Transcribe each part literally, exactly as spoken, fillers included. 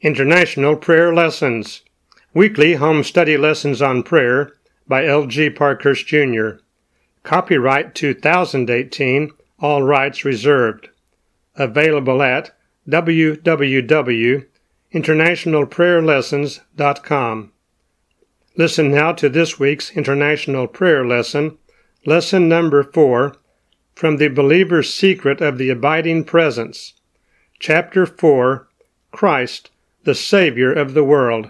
International Prayer Lessons, weekly home study lessons on prayer by L G Parkhurst Junior Copyright two thousand eighteen, all rights reserved. Available at w w w dot international prayer lessons dot com. Listen now to this week's International Prayer Lesson, lesson number four, from the Believer's Secret of the Abiding Presence, chapter four, Christ, the Savior of the World.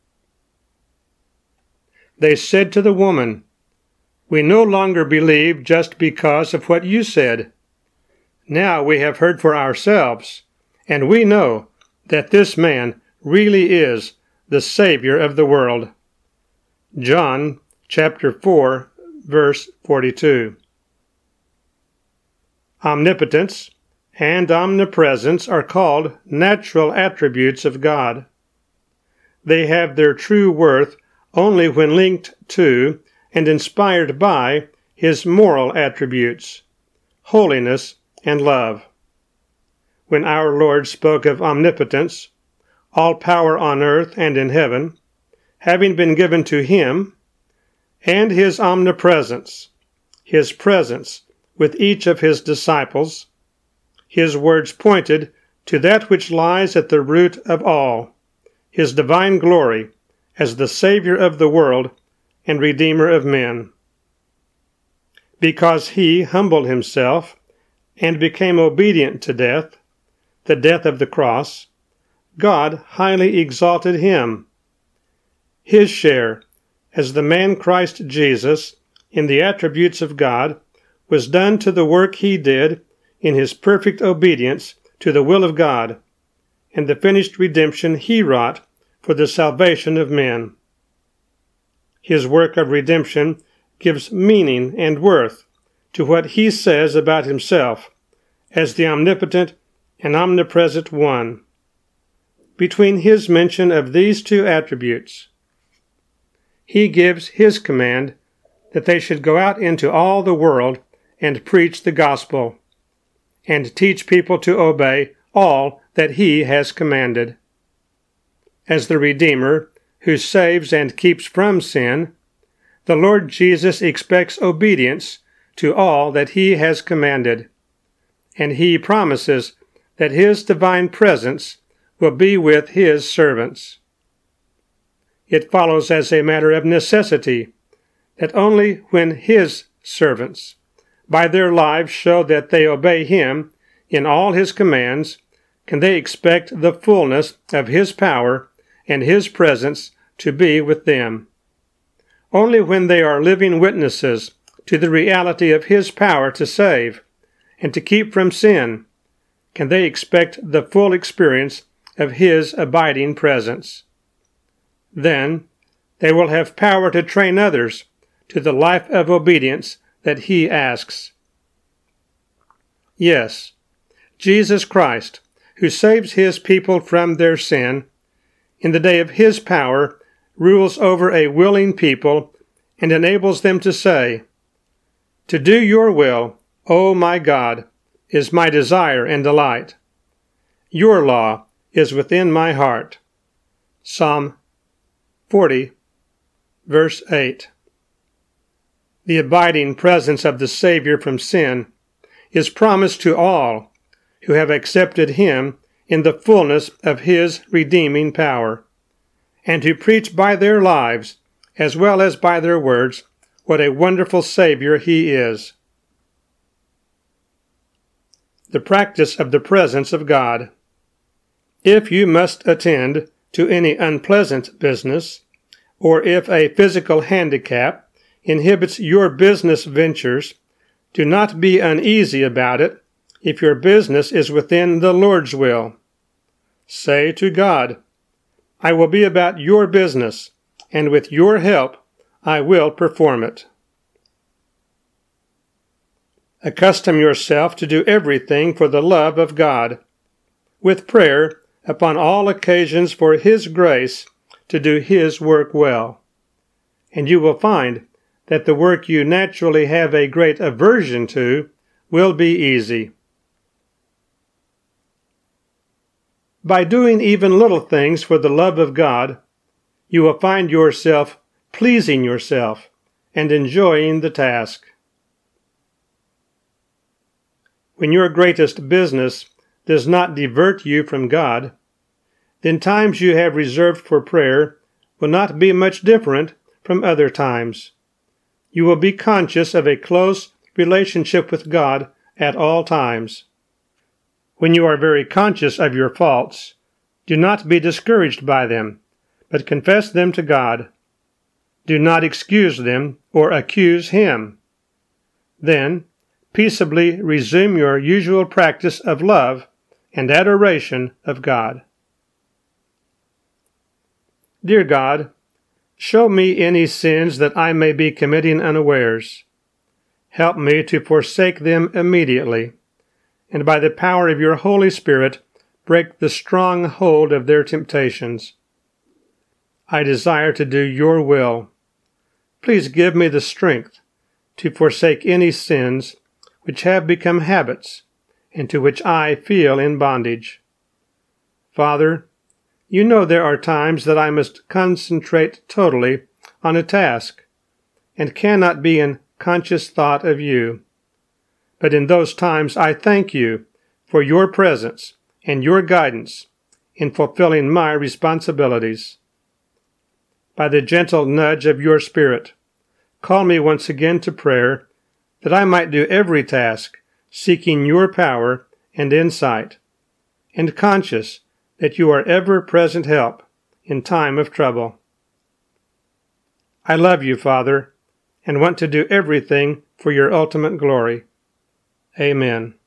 They said to the woman, "We no longer believe just because of what you said. Now we have heard for ourselves, and we know that this man really is the Savior of the world." John chapter four, verse forty-two. Omnipotence and omnipresence are called natural attributes of God. They have their true worth only when linked to and inspired by His moral attributes, holiness and love. When our Lord spoke of omnipotence, all power on earth and in heaven, having been given to Him, and His omnipresence, His presence with each of His disciples, His words pointed to that which lies at the root of all, His divine glory as the Savior of the world and Redeemer of men. Because He humbled Himself and became obedient to death, the death of the cross, God highly exalted Him. His share as the man Christ Jesus in the attributes of God was done to the work He did in His perfect obedience to the will of God, and the finished redemption He wrought for the salvation of men. His work of redemption gives meaning and worth to what He says about Himself as the omnipotent and omnipresent One. Between His mention of these two attributes, He gives His command that they should go out into all the world and preach the gospel, and teach people to obey all that He has commanded. As the Redeemer, who saves and keeps from sin, the Lord Jesus expects obedience to all that He has commanded, and He promises that His divine presence will be with His servants. It follows as a matter of necessity that only when His servants, by their lives, show that they obey Him in all His commands, can they expect the fullness of His power and His presence to be with them. Only when they are living witnesses to the reality of His power to save and to keep from sin can they expect the full experience of His abiding presence. Then they will have power to train others to the life of obedience that He asks. Yes, Jesus Christ, who saves His people from their sin, in the day of His power, rules over a willing people and enables them to say, "To do your will, O my God, is my desire and delight. Your law is within my heart." Psalm forty, verse eight. The abiding presence of the Savior from sin is promised to all who have accepted Him in the fullness of His redeeming power, and who preach by their lives, as well as by their words, what a wonderful Savior He is. The practice of the presence of God. If you must attend to any unpleasant business, or if a physical handicap inhibits your business ventures, do not be uneasy about it if your business is within the Lord's will. Say to God, "I will be about your business, and with your help I will perform it." Accustom yourself to do everything for the love of God, with prayer upon all occasions for His grace to do His work well, and you will find that the work you naturally have a great aversion to will be easy. By doing even little things for the love of God, you will find yourself pleasing yourself and enjoying the task. When your greatest business does not divert you from God, then times you have reserved for prayer will not be much different from other times. You will be conscious of a close relationship with God at all times. When you are very conscious of your faults, do not be discouraged by them, but confess them to God. Do not excuse them or accuse Him. Then, peaceably resume your usual practice of love and adoration of God. Dear God, show me any sins that I may be committing unawares. Help me to forsake them immediately, and by the power of your Holy Spirit, break the strong hold of their temptations. I desire to do your will. Please give me the strength to forsake any sins which have become habits and to which I feel in bondage. Father, you know there are times that I must concentrate totally on a task and cannot be in conscious thought of you. But in those times I thank you for your presence and your guidance in fulfilling my responsibilities. By the gentle nudge of your Spirit, call me once again to prayer, that I might do every task seeking your power and insight, and conscious that you are ever-present help in time of trouble. I love you, Father, and want to do everything for your ultimate glory. Amen.